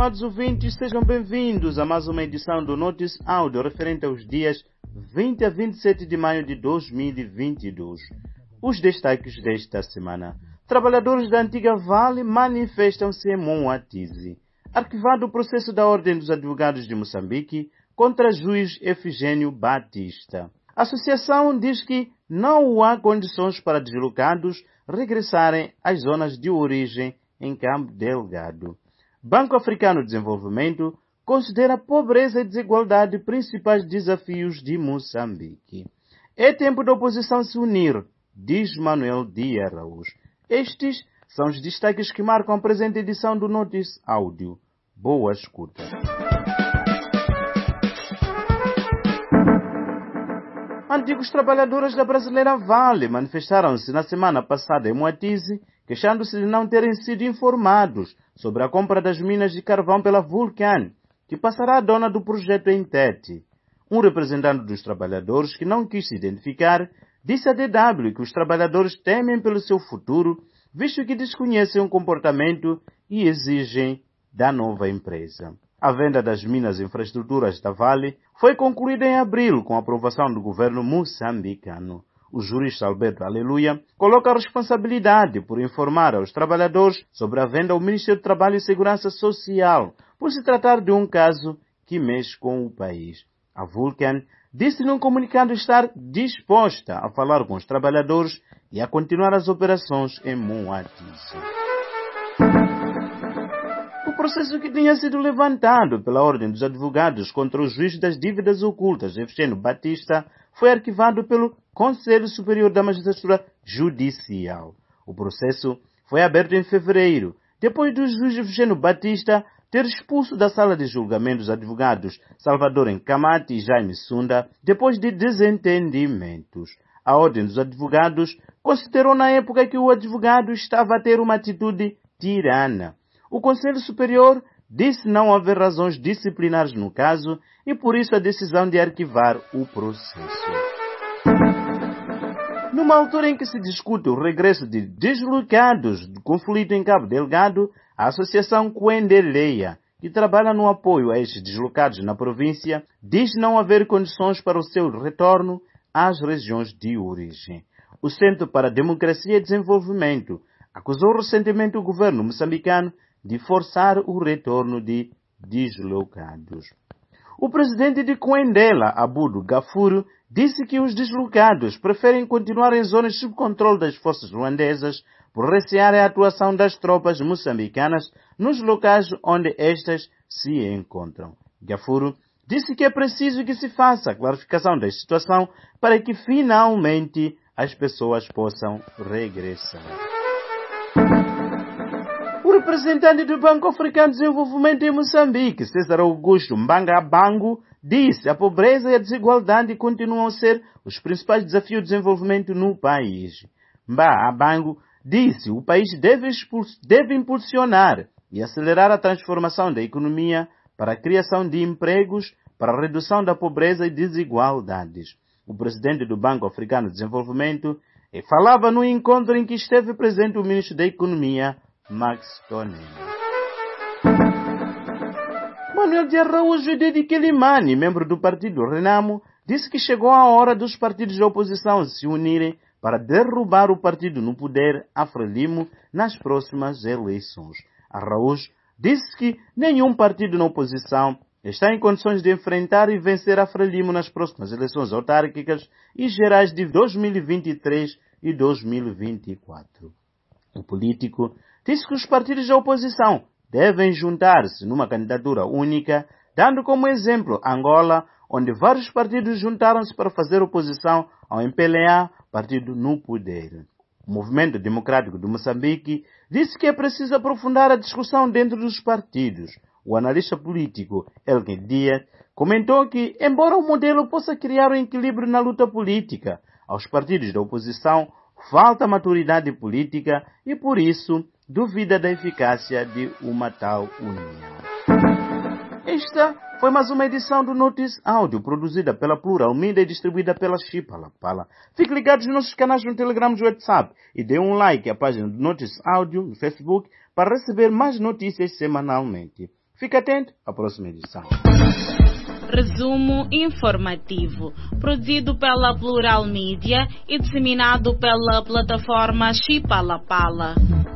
estimados ouvintes, sejam bem-vindos a mais uma edição do Notice Áudio referente aos dias 20 a 27 de maio de 2022. Os destaques desta semana. Trabalhadores da antiga Vale manifestam-se em Moatize. Arquivado o processo da Ordem dos Advogados de Moçambique contra juiz Efigênio Batista. A associação diz que não há condições para deslocados regressarem às zonas de origem em Cabo Delgado. Banco Africano de Desenvolvimento considera pobreza e desigualdade principais desafios de Moçambique. É tempo da oposição se unir, diz Manuel de Araújo. Estes são os destaques que marcam a presente edição do Notice Áudio. Boa escuta. Antigos trabalhadores da brasileira Vale manifestaram-se na semana passada em Moatize, queixando-se de não terem sido informados sobre a compra das minas de carvão pela Vulcan, que passará a dona do projeto em Tete. Um representante dos trabalhadores, que não quis se identificar, disse à DW que os trabalhadores temem pelo seu futuro, visto que desconhecem o comportamento e exigem da nova empresa. A venda das minas e infraestruturas da Vale foi concluída em abril com a aprovação do governo moçambicano. O jurista Alberto Aleluia coloca a responsabilidade por informar aos trabalhadores sobre a venda ao Ministério do Trabalho e Segurança Social, por se tratar de um caso que mexe com o país. A Vulcan disse num comunicado estar disposta a falar com os trabalhadores e a continuar as operações em Moatize. O processo que tinha sido levantado pela Ordem dos Advogados contra o juiz das dívidas ocultas, Efigênio Batista, foi arquivado pelo Conselho Superior da Magistratura Judicial. O processo foi aberto em fevereiro, depois do juiz Efigênio Batista ter expulso da sala de julgamento os advogados Salvador Encamate e Jaime Sunda, depois de desentendimentos. A Ordem dos Advogados considerou na época que o advogado estava a ter uma atitude tirana. O Conselho Superior disse não haver razões disciplinares no caso e por isso a decisão de arquivar o processo. Numa altura em que se discute o regresso de deslocados do conflito em Cabo Delgado, a Associação Coendeleia, que trabalha no apoio a estes deslocados na província, diz não haver condições para o seu retorno às regiões de origem. O Centro para a Democracia e Desenvolvimento acusou recentemente o governo moçambicano de forçar o retorno de deslocados. O presidente de Coendela, Abudu Gafuro, disse que os deslocados preferem continuar em zonas sob controle das forças ruandesas por recear a atuação das tropas moçambicanas nos locais onde estas se encontram. Gafuro disse que é preciso que se faça a clarificação da situação para que finalmente as pessoas possam regressar. O representante do Banco Africano de Desenvolvimento em Moçambique, César Augusto Mbangabango, disse que a pobreza e a desigualdade continuam a ser os principais desafios de desenvolvimento no país. Mbangabango disse que o país deve impulsionar e acelerar a transformação da economia para a criação de empregos, para a redução da pobreza e desigualdades. O presidente do Banco Africano de Desenvolvimento falava no encontro em que esteve presente o ministro da Economia, Max Tonel. Manuel de Araújo de Quelimane, membro do partido Renamo, disse que chegou a hora dos partidos de oposição se unirem para derrubar o partido no poder, a Frelimo, nas próximas eleições. Araújo disse que nenhum partido na oposição está em condições de enfrentar e vencer a Frelimo nas próximas eleições autárquicas e gerais de 2023 e 2024. O político disse que os partidos da oposição devem juntar-se numa candidatura única, dando como exemplo Angola, onde vários partidos juntaram-se para fazer oposição ao MPLA, partido no poder. O Movimento Democrático de Moçambique disse que é preciso aprofundar a discussão dentro dos partidos. O analista político Elkin Dias comentou que, embora o modelo possa criar um equilíbrio na luta política, aos partidos da oposição falta maturidade política e, por isso, duvida da eficácia de uma tal união. Esta foi mais uma edição do Notice Áudio, produzida pela Plural Media e distribuída pela Chipalapala. Fique ligados nos nossos canais no Telegram e no WhatsApp e dê um like à página do Notice Áudio no Facebook para receber mais notícias semanalmente. Fique atento à próxima edição. Resumo informativo, produzido pela Plural Mídia e disseminado pela plataforma Chipalapala.